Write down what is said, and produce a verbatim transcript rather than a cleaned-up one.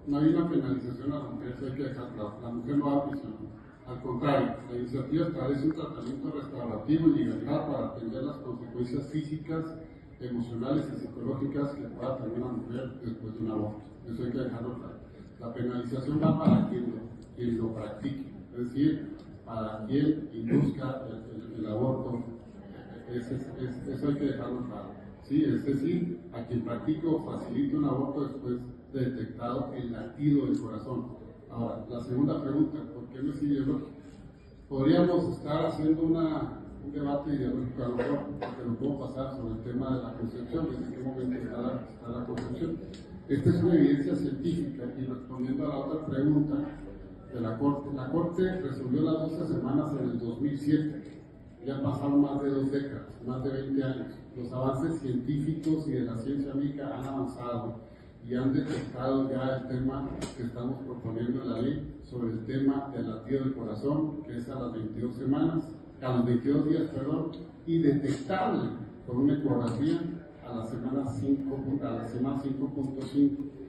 no hay una penalización a la mujer, eso hay que dejar claro. La mujer no va a prisión. Al contrario, la iniciativa establece un tratamiento restaurativo y libertad para atender las consecuencias físicas, emocionales y psicológicas que pueda tener una mujer después de un aborto. Eso hay que dejarlo claro. La penalización va para quien lo, quien lo practique, es decir, para quien induzca el, el, el aborto. Es, es, es, eso hay que dejarlo claro. Sí, es decir, a quien practique o facilite un aborto después de detectado el latido del corazón. Ahora, la segunda pregunta, ¿por qué no es ideológico? Podríamos estar haciendo una, un debate ideológico a lo mejor, porque lo puedo pasar sobre el tema de la concepción, desde qué momento está la, está la concepción. Esta es una evidencia científica y respondiendo a la otra pregunta de la Corte, la Corte resolvió las doce semanas en el dos mil siete. Ya han pasado más de dos décadas, más de veinte años. Los avances científicos y de la ciencia médica han avanzado y han detectado ya el tema que estamos proponiendo en la ley sobre el tema del latido del corazón, que es a las veintidós semanas, a los veintidós días, perdón, y detectable con una ecografía a la semana cinco, a la semana cinco punto cinco.